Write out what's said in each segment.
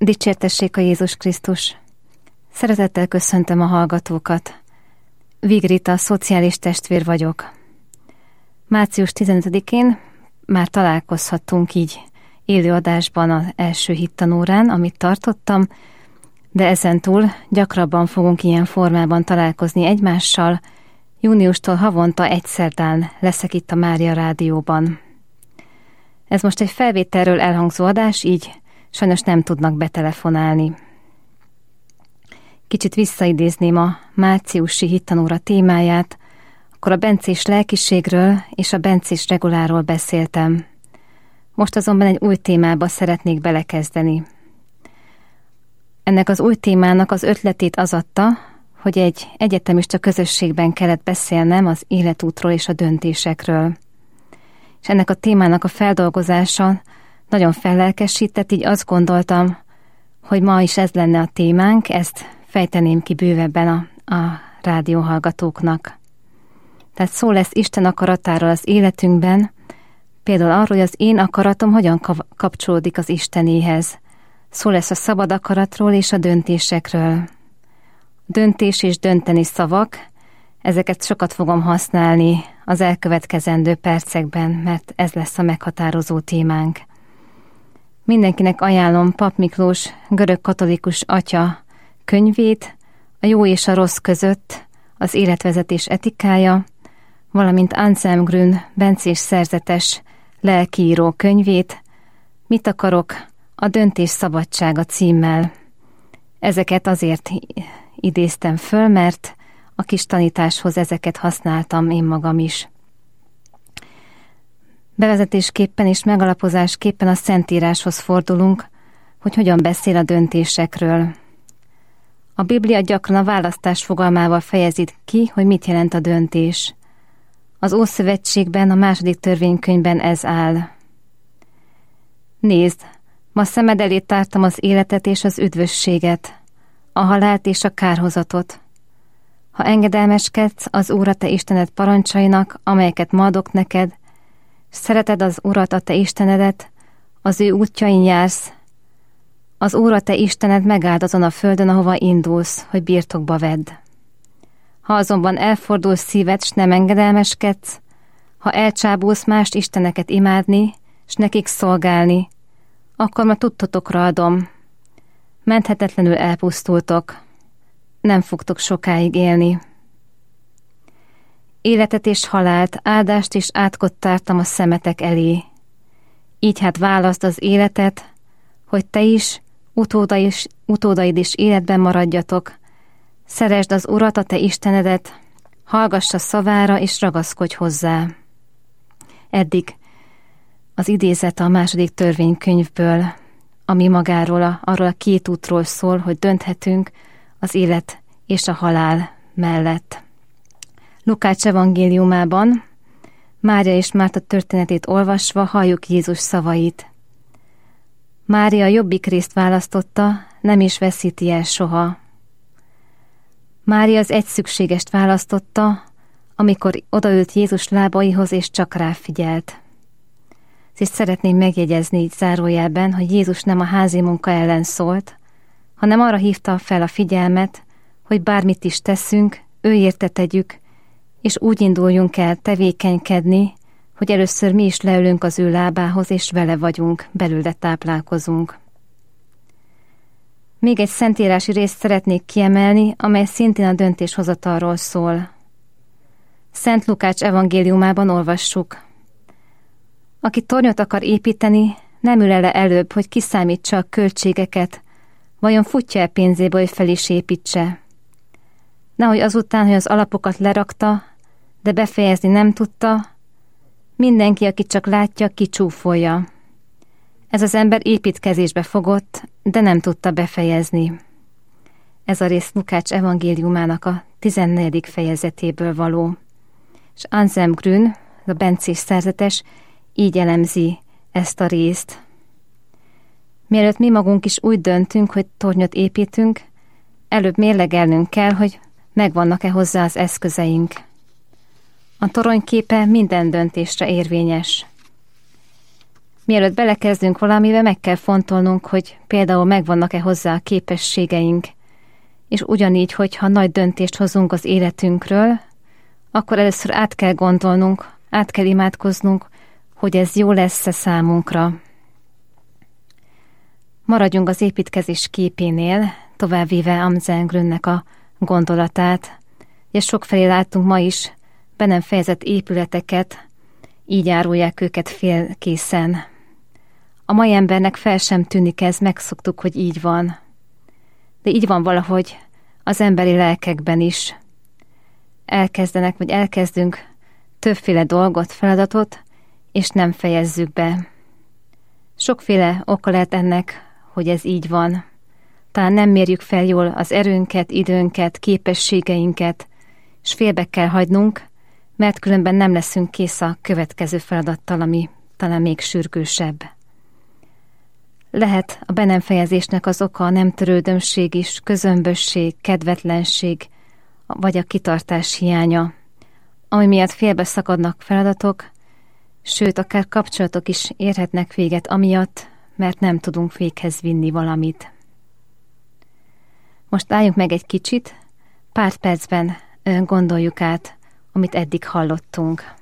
Dicsértessék a Jézus Krisztus! Szeretettel köszöntöm a hallgatókat. Vigrita, szociális testvér vagyok. Március 15-én már találkozhattunk így élő adásban az első hittanórán, amit tartottam, de ezentúl gyakrabban fogunk ilyen formában találkozni egymással. Júniustól havonta egy szerdán leszek itt a Mária Rádióban. Ez most egy felvételről elhangzó adás, így sajnos nem tudnak betelefonálni. Kicsit visszaidézném a márciusi hittanóra témáját, akkor a bencés lelkiségről és a bencés reguláról beszéltem. Most azonban egy új témába szeretnék belekezdeni. Ennek az új témának az ötletét az adta, hogy egy egyetemista közösségben kellett beszélnem az életútról és a döntésekről. És ennek a témának a feldolgozása nagyon fellelkesített, így azt gondoltam, hogy ma is ez lenne a témánk, ezt fejteném ki bővebben a rádióhallgatóknak. Tehát szó lesz Isten akaratáról az életünkben, például arról, hogy az én akaratom hogyan kapcsolódik az Istenéhez. Szó lesz a szabad akaratról és a döntésekről. Döntés és dönteni szavak, ezeket sokat fogom használni az elkövetkezendő percekben, mert ez lesz a meghatározó témánk. Mindenkinek ajánlom Pap Miklós görög-katolikus atya könyvét, a jó és a rossz között az életvezetés etikája, valamint Anselm Grün bencés szerzetes lelkiíró könyvét, Mit akarok? A döntés szabadsága címmel. Ezeket azért idéztem föl, mert a kis tanításhoz ezeket használtam én magam is. Bevezetésképpen és megalapozásképpen a Szentíráshoz fordulunk, hogy hogyan beszél a döntésekről. A Biblia gyakran a választás fogalmával fejezi ki, hogy mit jelent a döntés. Az Ószövetségben, a második törvénykönyvben ez áll. Nézd, ma szemed elé tártam az életet és az üdvösséget, a halált és a kárhozatot. Ha engedelmeskedsz az Úr a te Istened parancsainak, amelyeket ma adok neked, szereted az Urat a te Istenedet, az ő útjain jársz, az Úr a te Istened megáld azon a földön, ahova indulsz, hogy birtokba vedd. Ha azonban elfordulsz szíved, s nem engedelmeskedsz, ha elcsábulsz mást isteneket imádni, s nekik szolgálni, akkor ma tudtotokra adom. Menthetetlenül elpusztultok, nem fogtok sokáig élni. Életet és halált, áldást és átkot tártam a szemetek elé. Így hát válaszd az életet, hogy te is, utódaid is életben maradjatok. Szeresd az Urat, a te Istenedet, hallgass a szavára és ragaszkodj hozzá. Eddig az idézet a második törvénykönyvből, ami magáról, arról a két útról szól, hogy dönthetünk az élet és a halál mellett. Lukács evangéliumában Mária és Márta történetét olvasva halljuk Jézus szavait. Mária jobbik részt választotta, nem is veszíti el soha. Mária az egy szükségest választotta, amikor odaült Jézus lábaihoz és csak rá figyelt. És szeretném megjegyezni így zárójelben, hogy Jézus nem a házi munka ellen szólt, hanem arra hívta fel a figyelmet, hogy bármit is teszünk, ő érte tegyük, és úgy induljunk el tevékenykedni, hogy először mi is leülünk az ő lábához, és vele vagyunk, belőle táplálkozunk. Még egy szentírási részt szeretnék kiemelni, amely szintén a döntéshozatalról szól. Szent Lukács evangéliumában olvassuk. Aki tornyot akar építeni, nem ül ele előbb, hogy kiszámítsa a költségeket, vajon futja el pénzéből, hogy fel is építse. Nehogy azután, hogy az alapokat lerakta, de befejezni nem tudta, mindenki, aki csak látja, kicsúfolja. Ez az ember építkezésbe fogott, de nem tudta befejezni. Ez a rész Lukács evangéliumának a 14. fejezetéből való. És Anselm Grün, a bencés szerzetes, így elemzi ezt a részt. Mielőtt mi magunk is úgy döntünk, hogy tornyot építünk, előbb mérlegelnünk kell, hogy megvannak-e hozzá az eszközeink. A torony képe minden döntésre érvényes. Mielőtt belekezdünk valamibe, meg kell fontolnunk, hogy például megvannak-e hozzá a képességeink, és ugyanígy, hogyha nagy döntést hozunk az életünkről, akkor először át kell gondolnunk, át kell imádkoznunk, hogy ez jó lesz-e számunkra. Maradjunk az építkezés képénél, továbbvéve Amundsen Grönnek a gondolatát. Ugye sokfelé láttunk ma is be nem fejezett épületeket, így árulják őket félkészen. A mai embernek fel sem tűnik ez, megszoktuk, hogy így van. De így van valahogy az emberi lelkekben is. Elkezdünk többféle dolgot, feladatot, és nem fejezzük be. Sokféle oka lehet ennek, hogy ez így van. Talán nem mérjük fel jól az erőnket, időnket, képességeinket, és félbe kell hagynunk, mert különben nem leszünk kész a következő feladattal, ami talán még sürgősebb. Lehet a be nem fejezésnek az oka a nem törődömség is, közömbösség, kedvetlenség, vagy a kitartás hiánya, ami miatt félbe szakadnak feladatok, sőt, akár kapcsolatok is érhetnek véget amiatt, mert nem tudunk véghez vinni valamit. Most álljunk meg egy kicsit, pár percben gondoljuk át, amit eddig hallottunk.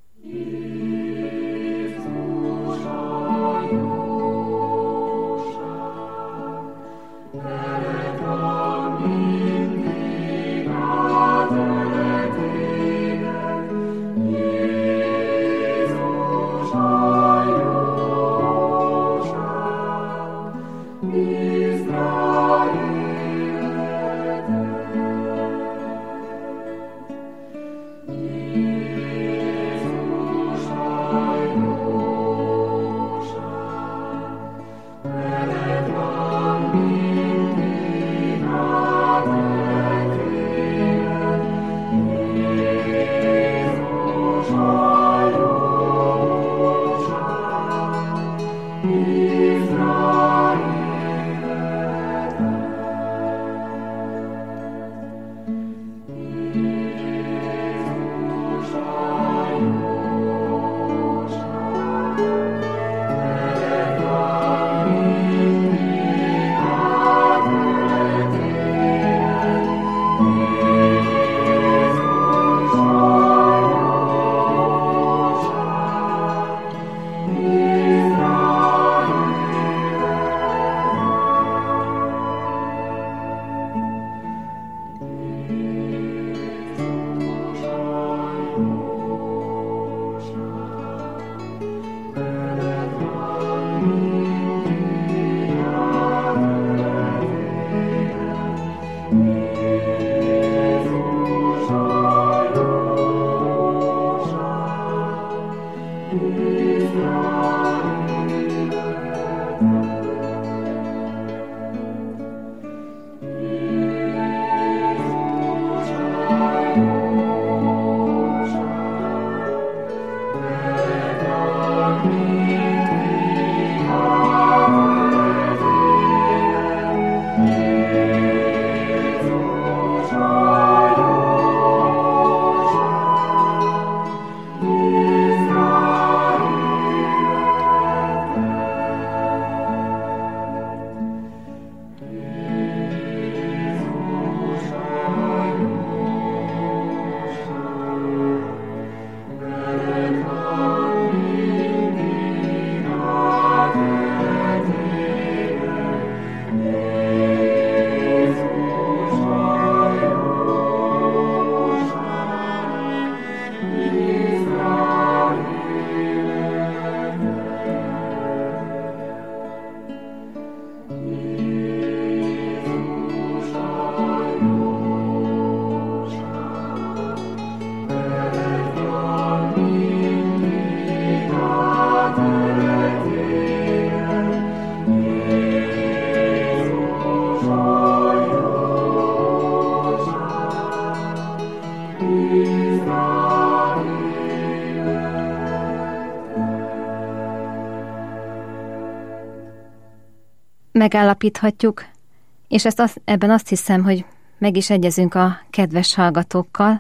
Megállapíthatjuk, és ebben azt hiszem, hogy meg is egyezünk a kedves hallgatókkal,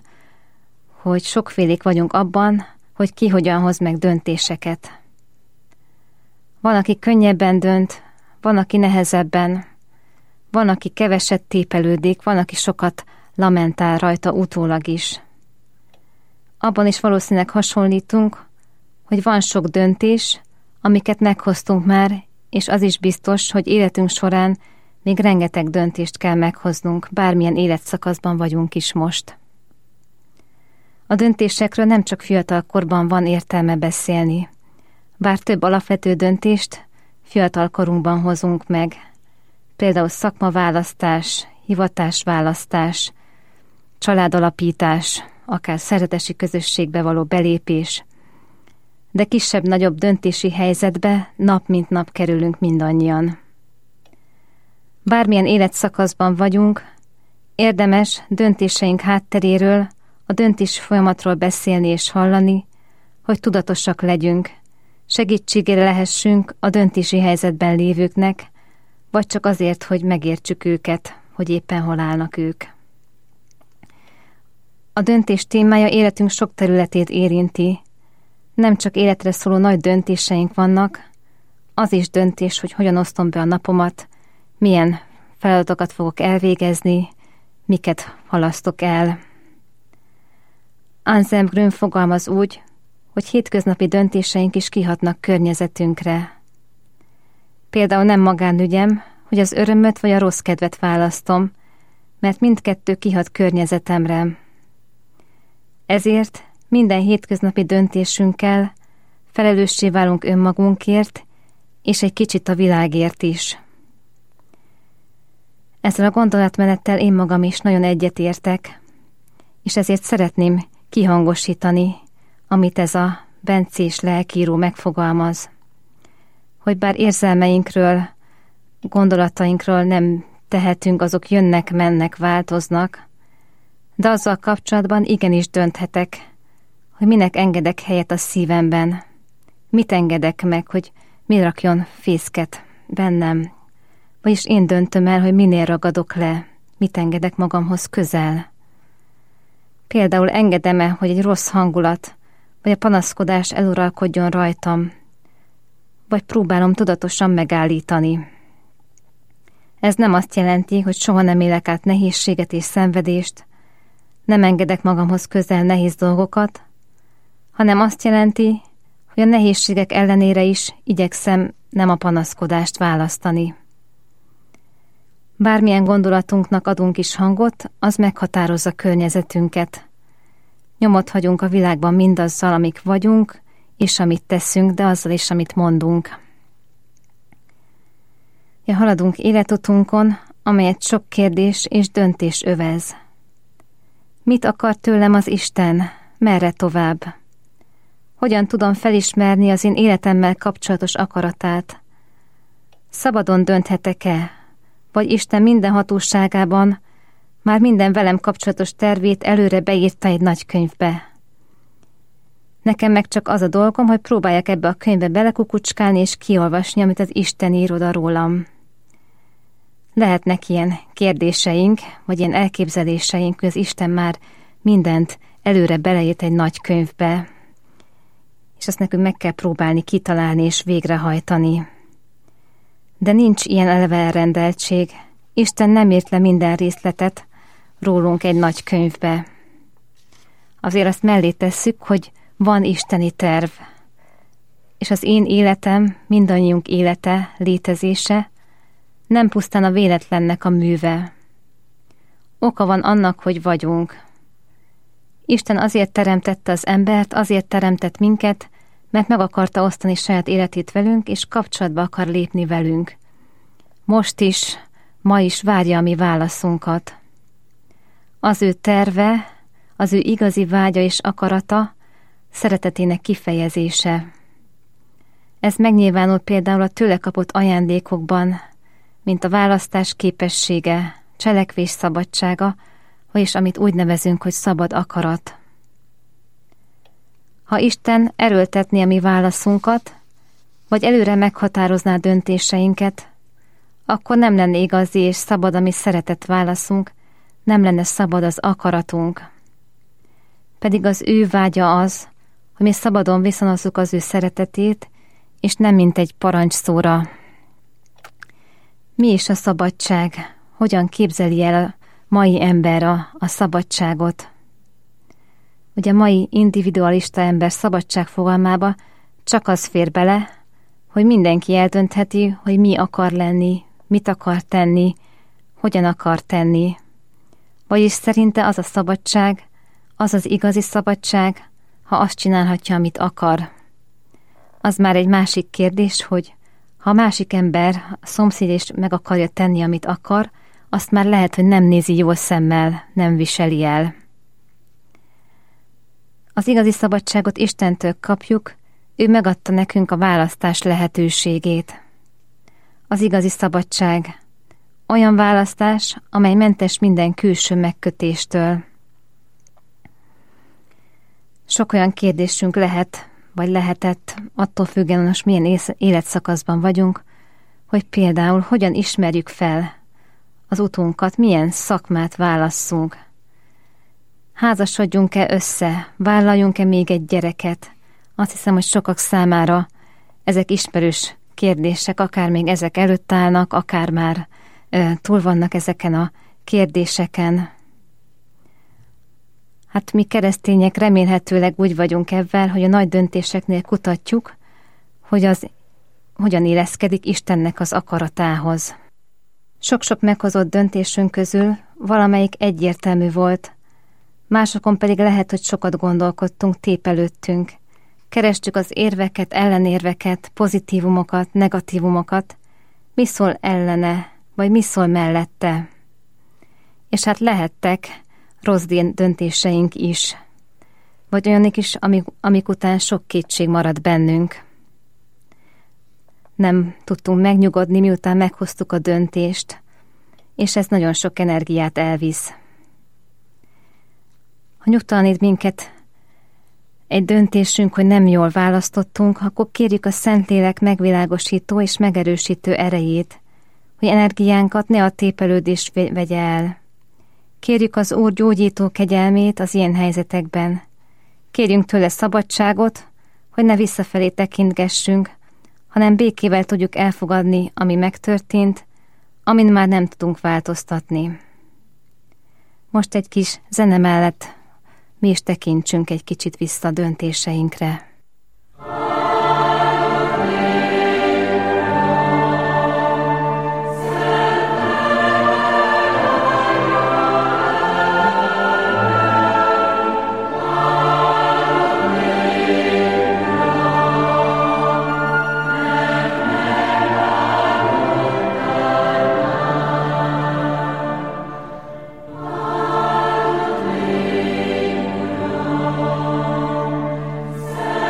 hogy sokfélék vagyunk abban, hogy ki hogyan hoz meg döntéseket. Van, aki könnyebben dönt, van, aki nehezebben, van, aki keveset tépelődik, van, aki sokat lamentál rajta utólag is. Abban is valószínűleg hasonlítunk, hogy van sok döntés, amiket meghoztunk már, és az is biztos, hogy életünk során még rengeteg döntést kell meghoznunk, bármilyen életszakaszban vagyunk is most. A döntésekről nem csak fiatal korban van értelme beszélni, bár több alapvető döntést fiatal korunkban hozunk meg, például szakmaválasztás, hivatásválasztás, családalapítás, akár szeretesi közösségbe való belépés, de kisebb-nagyobb döntési helyzetbe nap mint nap kerülünk mindannyian. Bármilyen életszakaszban vagyunk, érdemes döntéseink hátteréről, a döntési folyamatról beszélni és hallani, hogy tudatosak legyünk, segítségére lehessünk a döntési helyzetben lévőknek, vagy csak azért, hogy megértsük őket, hogy éppen hol állnak ők. A döntés témája életünk sok területét érinti. Nem csak életre szóló nagy döntéseink vannak, az is döntés, hogy hogyan osztom be a napomat, milyen feladatokat fogok elvégezni, miket halasztok el. Anselm Grün fogalmaz úgy, hogy hétköznapi döntéseink is kihatnak környezetünkre. Például nem magánügyem, hogy az örömöt vagy a rossz kedvet választom, mert mindkettő kihat környezetemre. Ezért minden hétköznapi döntésünkkel felelőssé válunk önmagunkért, és egy kicsit a világért is. Ezzel a gondolatmenettel én magam is nagyon egyetértek, és ezért szeretném kihangosítani, amit ez a bencés lelkiíró megfogalmaz, hogy bár érzelmeinkről, gondolatainkról nem tehetünk, azok jönnek, mennek, változnak, de azzal kapcsolatban igenis dönthetek, hogy minek engedek helyet a szívemben, mit engedek meg, hogy mi rakjon fészket bennem, vagyis én döntöm el, hogy minél ragadok le, mit engedek magamhoz közel. Például engedem-e, hogy egy rossz hangulat, vagy a panaszkodás eluralkodjon rajtam, vagy próbálom tudatosan megállítani. Ez nem azt jelenti, hogy soha nem élek át nehézséget és szenvedést, nem engedek magamhoz közel nehéz dolgokat, hanem azt jelenti, hogy a nehézségek ellenére is igyekszem nem a panaszkodást választani. Bármilyen gondolatunknak adunk is hangot, az meghatározza környezetünket. Nyomot hagyunk a világban mindazzal, amik vagyunk, és amit teszünk, de azzal is, amit mondunk. Haladunk életutunkon, amelyet sok kérdés és döntés övez. Mit akar tőlem az Isten? Merre tovább? Hogyan tudom felismerni az én életemmel kapcsolatos akaratát? Szabadon dönthetek-e? Vagy Isten minden hatóságában már minden velem kapcsolatos tervét előre beírta egy nagy könyvbe? Nekem meg csak az a dolgom, hogy próbáljak ebbe a könyvbe belekukucskálni és kiolvasni, amit az Isten ír oda rólam. Lehetnek ilyen kérdéseink, vagy ilyen elképzeléseink, hogy az Isten már mindent előre beleírt egy nagy könyvbe, és azt nekünk meg kell próbálni kitalálni és végrehajtani. De nincs ilyen eleve elrendeltség. Isten nem írt le minden részletet rólunk egy nagy könyvbe. Azért azt mellé tesszük, hogy van isteni terv, és az én életem, mindannyiunk élete, létezése nem pusztán a véletlennek a műve. Oka van annak, hogy vagyunk. Isten azért teremtette az embert, azért teremtett minket, mert meg akarta osztani saját életét velünk, és kapcsolatba akar lépni velünk. Most is, ma is várja a mi válaszunkat. Az ő terve, az ő igazi vágya és akarata, szeretetének kifejezése. Ez megnyilvánul például a tőle kapott ajándékokban, mint a választás képessége, cselekvés szabadsága, vagyis amit úgy nevezünk, hogy szabad akarat. Ha Isten erőltetné a mi válaszunkat, vagy előre meghatározná döntéseinket, akkor nem lenne igazi és szabad a mi szeretett válaszunk, nem lenne szabad az akaratunk. Pedig az ő vágya az, hogy mi szabadon viszonozzuk az ő szeretetét, és nem mint egy parancsszóra. Mi is a szabadság? Hogyan képzeli el a mai ember a szabadságot? Ugye a mai individualista ember szabadság fogalmába csak az fér bele, hogy mindenki eldöntheti, hogy mi akar lenni, mit akar tenni, hogyan akar tenni. Vagyis szerinte az a szabadság, az az igazi szabadság, ha azt csinálhatja, amit akar. Az már egy másik kérdés, hogy ha a másik ember, a szomszéd is meg akarja tenni, amit akar, azt már lehet, hogy nem nézi jól szemmel, nem viseli el. Az igazi szabadságot Istentől kapjuk, ő megadta nekünk a választás lehetőségét. Az igazi szabadság olyan választás, amely mentes minden külső megkötéstől. Sok olyan kérdésünk lehet, vagy lehetett, attól függően, most milyen életszakaszban vagyunk, hogy például hogyan ismerjük fel az utunkat, milyen szakmát válasszunk. Házasodjunk-e össze, vállaljunk-e még egy gyereket? Azt hiszem, hogy sokak számára ezek ismerős kérdések, akár még ezek előtt állnak, akár már túl vannak ezeken a kérdéseken. Hát mi keresztények remélhetőleg úgy vagyunk ebben, hogy a nagy döntéseknél kutatjuk, hogy az hogyan illeszkedik Istennek az akaratához. Sok-sok meghozott döntésünk közül valamelyik egyértelmű volt, másokon pedig lehet, hogy sokat gondolkodtunk, tépelődtünk. Kerestük az érveket, ellenérveket, pozitívumokat, negatívumokat, mi szól ellene, vagy mi szól mellette. És hát lehettek rossz döntéseink is, vagy olyanik is, amik után sok kétség marad bennünk. Nem tudtunk megnyugodni, miután meghoztuk a döntést, és ez nagyon sok energiát elvisz. Ha nyugtalanít minket egy döntésünk, hogy nem jól választottunk, akkor kérjük a Szentlélek megvilágosító és megerősítő erejét, hogy energiánkat ne a tépelődés vegye el. Kérjük az Úr gyógyító kegyelmét az ilyen helyzetekben. Kérjünk tőle szabadságot, hogy ne visszafelé tekintgessünk, hanem békével tudjuk elfogadni, ami megtörtént, amin már nem tudunk változtatni. Most egy kis zene mellett mi is tekintsünk egy kicsit vissza a döntéseinkre. Say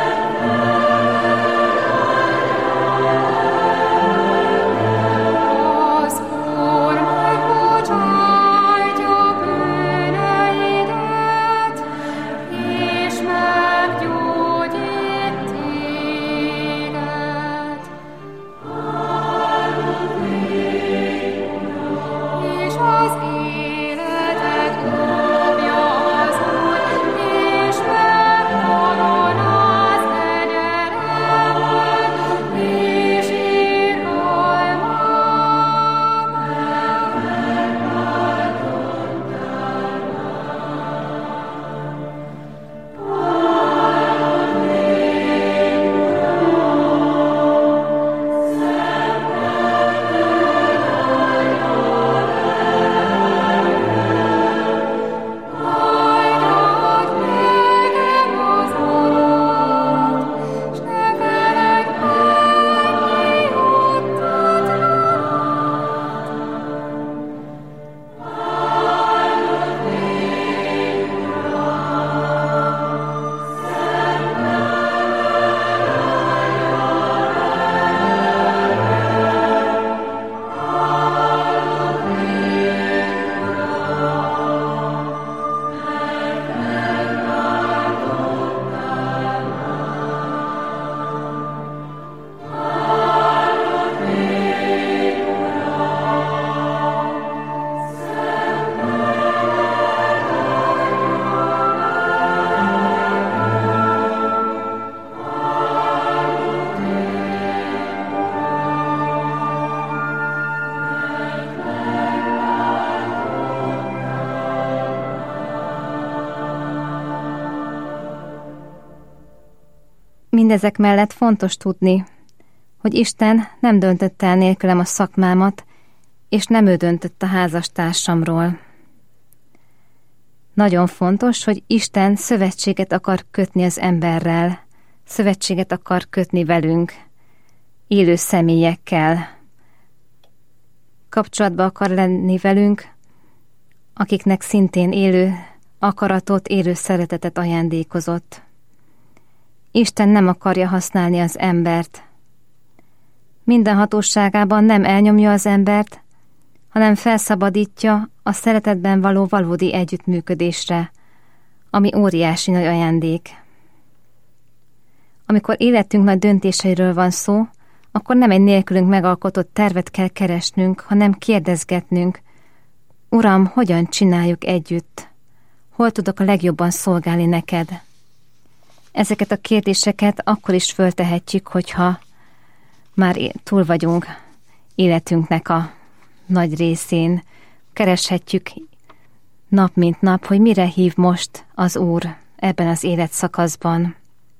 Mindezek mellett fontos tudni, hogy Isten nem döntött el nélkülem a szakmámat, és nem ő döntött a házastársamról. Nagyon fontos, hogy Isten szövetséget akar kötni az emberrel, szövetséget akar kötni velünk, élő személyekkel. Kapcsolatba akar lenni velünk, akiknek szintén élő akaratot, élő szeretetet ajándékozott. Isten nem akarja használni az embert. Minden hatóságában nem elnyomja az embert, hanem felszabadítja a szeretetben való valódi együttműködésre, ami óriási nagy ajándék. Amikor életünk nagy döntéseiről van szó, akkor nem egy nélkülünk megalkotott tervet kell keresnünk, hanem kérdezgetnünk: Uram, hogyan csináljuk együtt? Hol tudok a legjobban szolgálni neked? Ezeket a kérdéseket akkor is föltehetjük, hogyha már túl vagyunk életünknek a nagy részén. Kereshetjük nap mint nap, hogy mire hív most az Úr ebben az életszakaszban.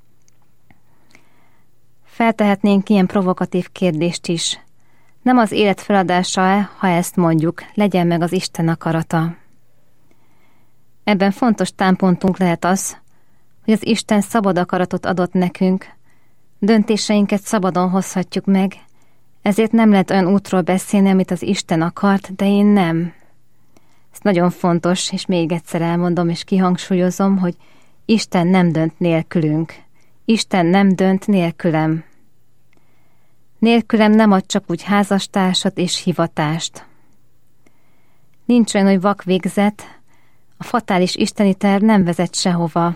Feltehetnénk ilyen provokatív kérdést is. Nem az élet feladása-e, ha ezt mondjuk, legyen meg az Isten akarata? Ebben fontos támpontunk lehet az, hogy az Isten szabad akaratot adott nekünk, döntéseinket szabadon hozhatjuk meg, ezért nem lehet olyan útról beszélni, amit az Isten akart, de én nem. Ez nagyon fontos, és még egyszer elmondom és kihangsúlyozom, hogy Isten nem dönt nélkülünk. Isten nem dönt nélkülem. Nélkülem nem ad csak úgy házastársat és hivatást. Nincs olyan, hogy vakvégzet, a fatális isteni terv nem vezet sehova.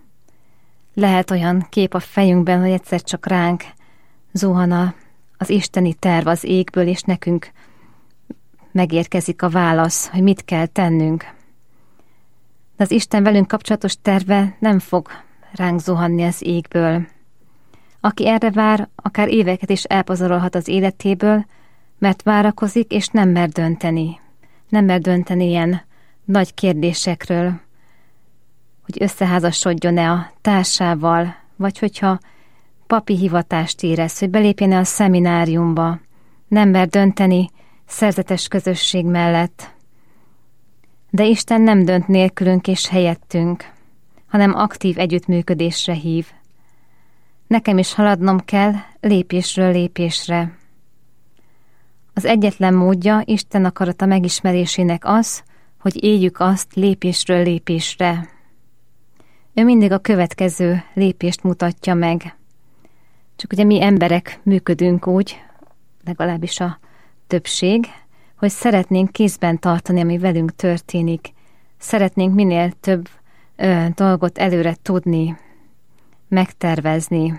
Lehet olyan kép a fejünkben, hogy egyszer csak ránk zuhan az isteni terv az égből, és nekünk megérkezik a válasz, hogy mit kell tennünk. De az Isten velünk kapcsolatos terve nem fog ránk zuhanni az égből. Aki erre vár, akár éveket is elpazarolhat az életéből, mert várakozik, és nem mer dönteni. Nem mer dönteni ilyen nagy kérdésekről, hogy összeházasodjon-e a társával, vagy hogyha papi hivatást érez, hogy belépjen-e a szemináriumba. Nem mer dönteni szerzetes közösség mellett. De Isten nem dönt nélkülünk és helyettünk, hanem aktív együttműködésre hív. Nekem is haladnom kell lépésről lépésre. Az egyetlen módja Isten akarata megismerésének az, hogy éljük azt lépésről lépésre. Ő mindig a következő lépést mutatja meg. Csak ugye mi emberek működünk úgy, legalábbis a többség, hogy szeretnénk kézben tartani, ami velünk történik. Szeretnénk minél több dolgot előre tudni, megtervezni.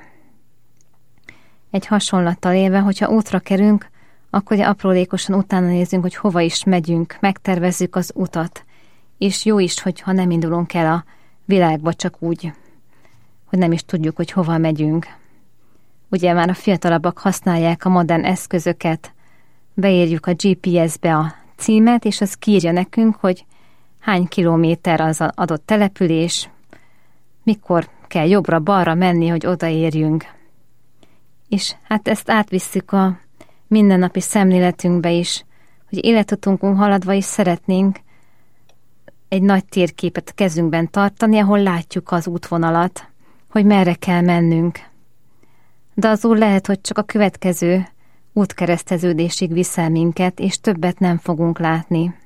Egy hasonlattal élve, hogyha útra kerünk, akkor aprólékosan utána nézzünk, hogy hova is megyünk, megtervezzük az utat. És jó is, hogyha nem indulunk el a világba csak úgy, hogy nem is tudjuk, hogy hova megyünk. Ugye már a fiatalabbak használják a modern eszközöket, beírjuk a GPS-be a címet, és az kiírja nekünk, hogy hány kilométer az adott település, mikor kell jobbra-balra menni, hogy odaérjünk. És hát ezt átvisszük a mindennapi szemléletünkbe is, hogy életutunkon haladva is szeretnénk egy nagy térképet a kezünkben tartani, ahol látjuk az útvonalat, hogy merre kell mennünk. De az Úr lehet, hogy csak a következő útkereszteződésig viszel minket, és többet nem fogunk látni.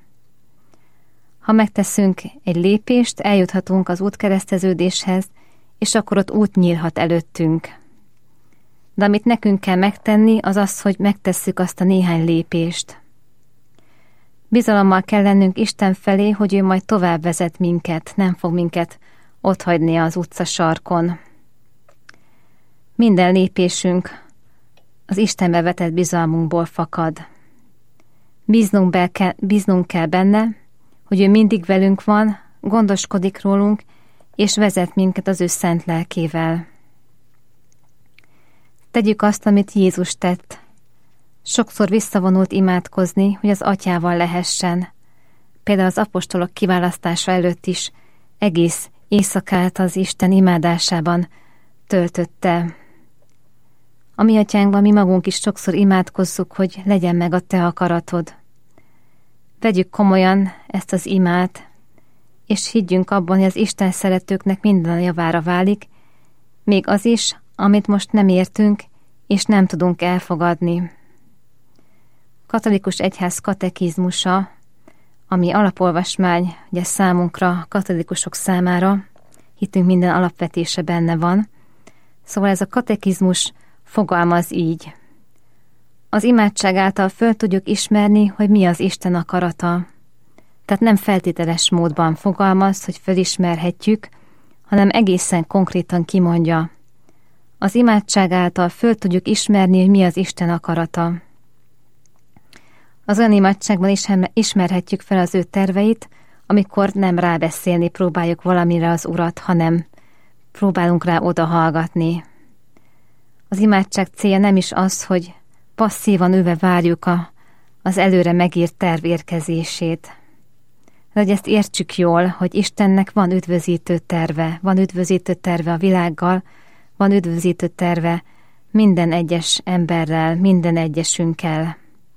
Ha megteszünk egy lépést, eljuthatunk az útkereszteződéshez, és akkor ott út nyílhat előttünk. De amit nekünk kell megtenni, az az, hogy megtesszük azt a néhány lépést. Bizalommal kell lennünk Isten felé, hogy ő majd tovább vezet minket, nem fog minket otthagyni az utca sarkon. Minden lépésünk az Istenbe vetett bizalmunkból fakad. Bíznunk kell benne, hogy ő mindig velünk van, gondoskodik rólunk, és vezet minket az ő szent lelkével. Tegyük azt, amit Jézus tett. Sokszor visszavonult imádkozni, hogy az atyával lehessen. Például az apostolok kiválasztása előtt is egész éjszakát az Isten imádásában töltötte. A mi atyánkban mi magunk is sokszor imádkozzuk, hogy legyen meg a te akaratod. Vegyük komolyan ezt az imát, és higgyünk abban, hogy az Isten szeretőknek minden a javára válik, még az is, amit most nem értünk, és nem tudunk elfogadni. Katolikus Egyház katekizmusa, ami alapolvasmány, ugye számunkra, katolikusok számára, hitünk minden alapvetése benne van. Szóval ez a katekizmus fogalmaz így. Az imádság által föl tudjuk ismerni, hogy mi az Isten akarata. Tehát nem feltételes módban fogalmaz, hogy fölismerhetjük, hanem egészen konkrétan kimondja. Az imádság által föl tudjuk ismerni, hogy mi az Isten akarata. Az olyan imádságban is ismerhetjük fel az ő terveit, amikor nem rábeszélni próbáljuk valamire az Urat, hanem próbálunk rá odahallgatni. Az imádság célja nem is az, hogy passzívan ülve várjuk az előre megírt terv érkezését. De hogy ezt értsük jól, hogy Istennek van üdvözítő terve a világgal, van üdvözítő terve minden egyes emberrel, minden egyesünkkel.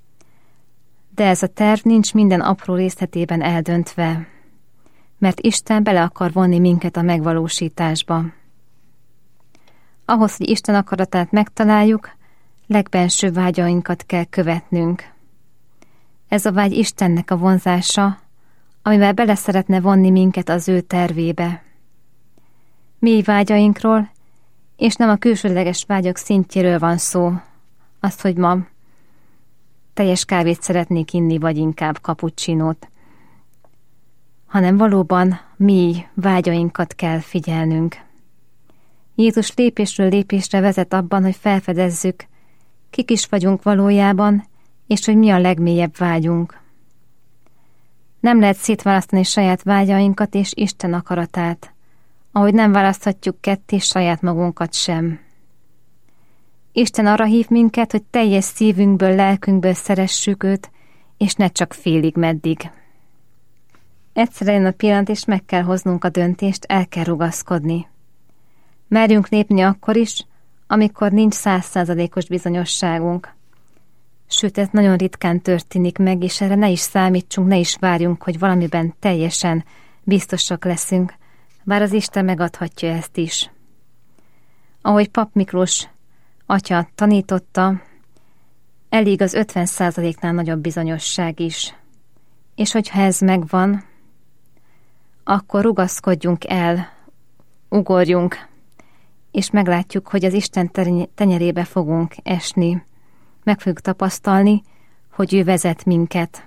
De ez a terv nincs minden apró részletében eldöntve, mert Isten bele akar vonni minket a megvalósításba. Ahhoz, hogy Isten akaratát megtaláljuk, legbenső vágyainkat kell követnünk. Ez a vágy Istennek a vonzása, amivel bele szeretne vonni minket az ő tervébe. Mély vágyainkról, és nem a külsőleges vágyak szintjéről van szó, azt, hogy ma teljes kávét szeretnék inni, vagy inkább cappuccinót, hanem valóban mély vágyainkat kell figyelnünk. Jézus lépésről lépésre vezet abban, hogy felfedezzük, kik is vagyunk valójában, és hogy mi a legmélyebb vágyunk. Nem lehet szétválasztani saját vágyainkat és Isten akaratát, ahogy nem választhatjuk ketté saját magunkat sem. Isten arra hív minket, hogy teljes szívünkből, lelkünkből szeressük őt, és ne csak félig meddig. Egyszer eljön a pillanat, és meg kell hoznunk a döntést, el kell rugaszkodni. Merjünk lépni akkor is, amikor nincs 100%-os bizonyosságunk. Sőt, ez nagyon ritkán történik meg, és erre ne is számítsunk, ne is várjunk, hogy valamiben teljesen biztosak leszünk, bár az Isten megadhatja ezt is. Ahogy Pap Miklós atya tanította, elég az 50%-nál nagyobb bizonyosság is. És hogyha ez megvan, akkor rugaszkodjunk el, ugorjunk, és meglátjuk, hogy az Isten tenyerébe fogunk esni. Meg fogjuk tapasztalni, hogy ő vezet minket.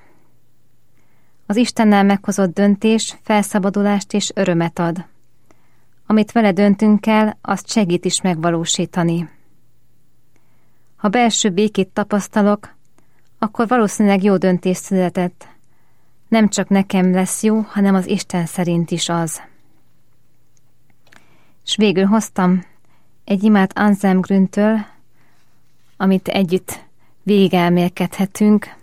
Az Istennel meghozott döntés felszabadulást és örömet ad. Amit vele döntünk el, azt segít is megvalósítani. Ha belső békét tapasztalok, akkor valószínűleg jó döntés született. Nem csak nekem lesz jó, hanem az Isten szerint is az. És végül hoztam egy imát Anselm Grüntől, amit együtt végigelmélkedhetünk.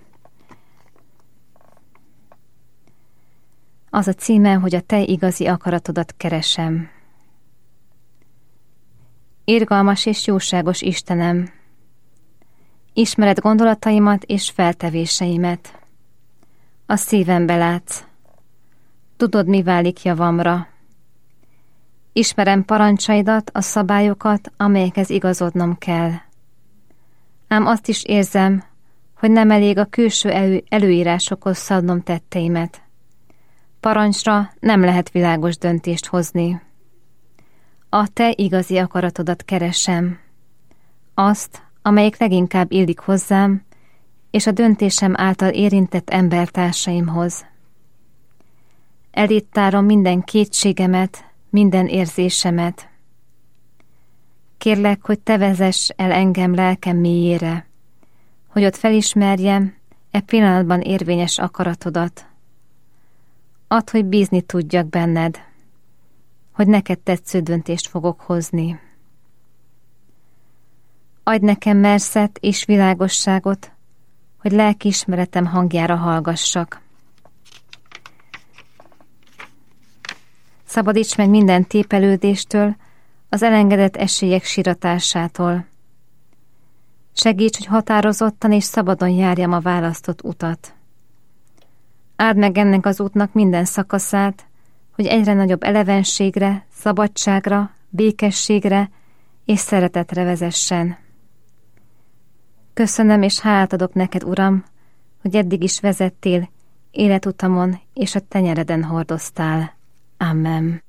Az a címe, hogy a te igazi akaratodat keresem. Irgalmas és jóságos Istenem, ismered gondolataimat és feltevéseimet. A szívembe látsz. Tudod, mi válik javamra. Ismerem parancsaidat, a szabályokat, amelyekhez igazodnom kell. Ám azt is érzem, hogy nem elég a külső előírásokhoz szabnom tetteimet. Parancsra nem lehet világos döntést hozni. A te igazi akaratodat keresem. Azt, amelyik leginkább illik hozzám, és a döntésem által érintett embertársaimhoz. Eléd tárom minden kétségemet, minden érzésemet. Kérlek, hogy te vezess el engem lelkem mélyére, hogy ott felismerjem e pillanatban érvényes akaratodat. Add, hogy bízni tudjak benned, hogy neked tetsző döntést fogok hozni. Adj nekem merszet és világosságot, hogy lelkiismeretem hangjára hallgassak. Szabadíts meg minden tépelődéstől, az elengedett esélyek siratásától. Segíts, hogy határozottan és szabadon járjam a választott utat. Áld meg ennek az útnak minden szakaszát, hogy egyre nagyobb elevenségre, szabadságra, békességre és szeretetre vezessen. Köszönöm és hálát adok neked, Uram, hogy eddig is vezettél, életutamon és a tenyereden hordoztál. Amen.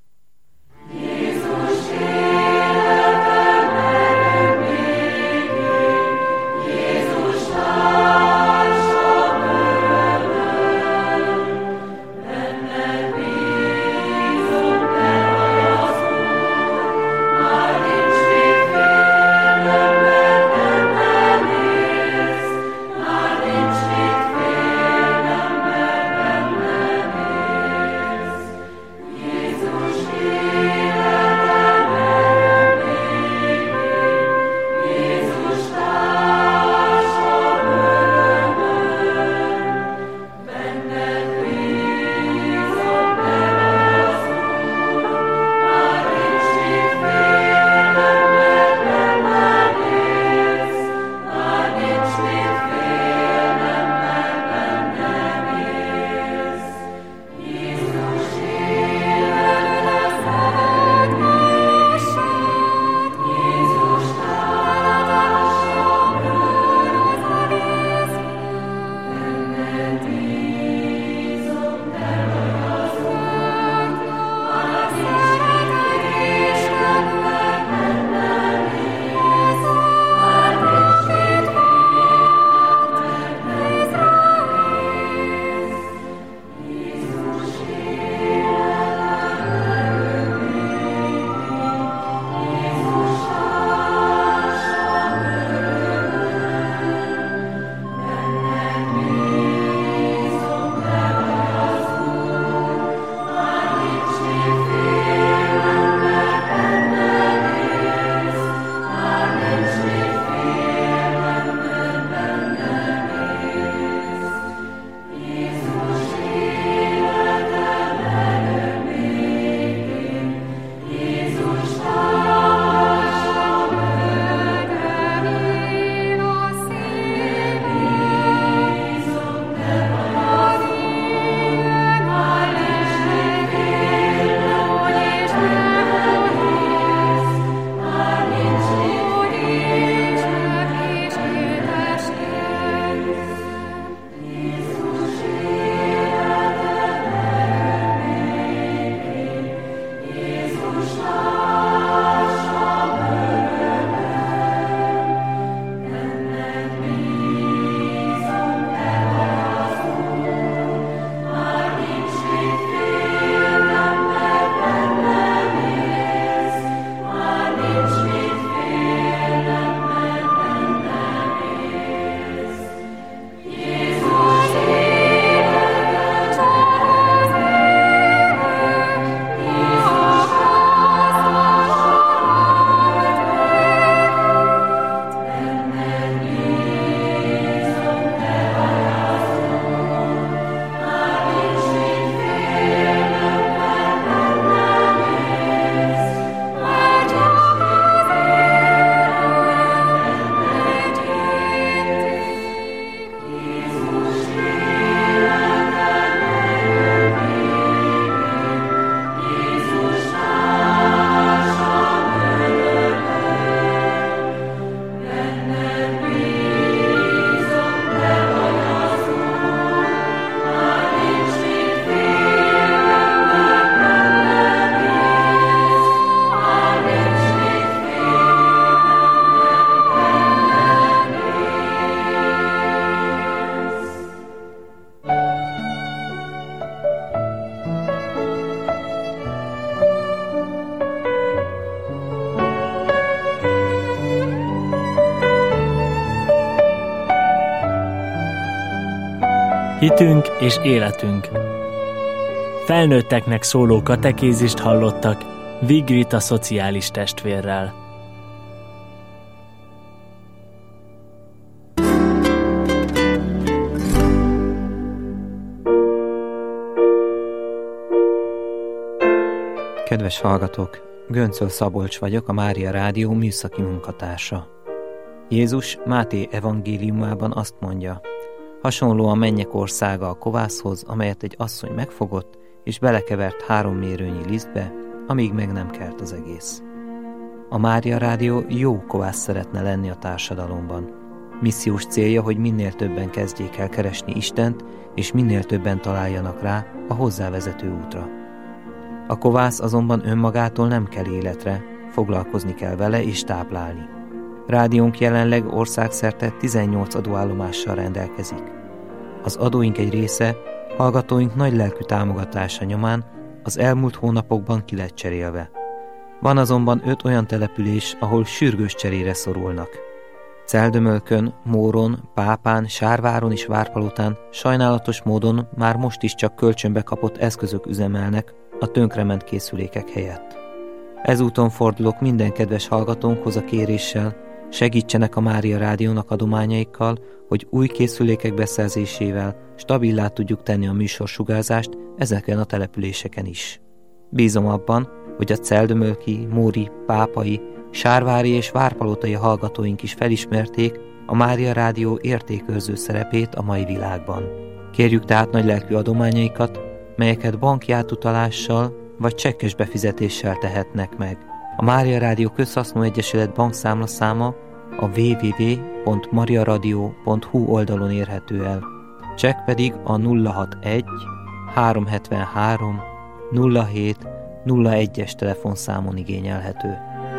Hitünk és életünk. Felnőtteknek szóló katekézist hallottak Vigrit a szociális testvérrel. Kedves hallgatók, Göncöl Szabolcs vagyok, a Mária Rádió műszaki munkatársa. Jézus Máté evangéliumában azt mondja: hasonló a mennyek országa a kovászhoz, amelyet egy asszony megfogott, és belekevert 3 mérőnyi lisztbe, amíg meg nem kelt az egész. A Mária Rádió jó kovász szeretne lenni a társadalomban. Missziós célja, hogy minél többen kezdjék el keresni Istent, és minél többen találjanak rá a hozzávezető útra. A kovász azonban önmagától nem kell életre, foglalkozni kell vele és táplálni. Rádiónk jelenleg országszerte 18 adóállomással rendelkezik. Az adóink egy része hallgatóink nagylelkű támogatása nyomán az elmúlt hónapokban ki lett cserélve. Van azonban 5 olyan település, ahol sürgős cserére szorulnak. Celdömölkön, Móron, Pápán, Sárváron és Várpalotán sajnálatos módon már most is csak kölcsönbe kapott eszközök üzemelnek a tönkrement készülékek helyett. Ezúton fordulok minden kedves hallgatónkhoz a kéréssel, segítsenek a Mária Rádiónak adományaikkal, hogy új készülékek beszerzésével stabilá tudjuk tenni a műsorsugárzást ezeken a településeken is. Bízom abban, hogy a celdömölki, móri, pápai, sárvári és várpalotai hallgatóink is felismerték a Mária Rádió értékőrző szerepét a mai világban. Kérjük tehát nagylelkű adományaikat, melyeket banki átutalással vagy csekkes befizetéssel tehetnek meg. A Mária Rádió Közhasznú Egyesület bankszámlaszáma a www.mariaradio.hu oldalon érhető el. Csekk pedig a 061 373 07 01-es telefonszámon igényelhető.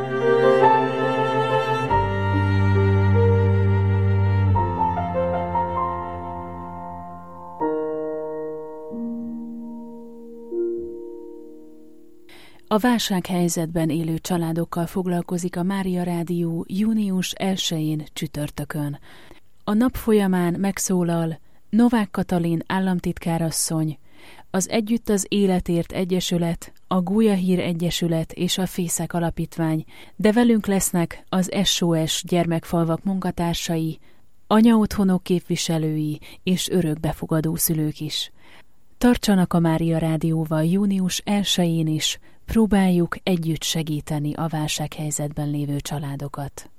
A válsághelyzetben élő családokkal foglalkozik a Mária Rádió június 1-én csütörtökön. A nap folyamán megszólal Novák Katalin államtitkárasszony, az Együtt az Életért Egyesület, a Gólyahír Egyesület és a Fészek Alapítvány, de velünk lesznek az SOS gyermekfalvak munkatársai, anyaotthonok képviselői és örökbefogadó szülők is. Tartsanak a Mária Rádióval június 1-én is, próbáljuk együtt segíteni a válsághelyzetben lévő családokat.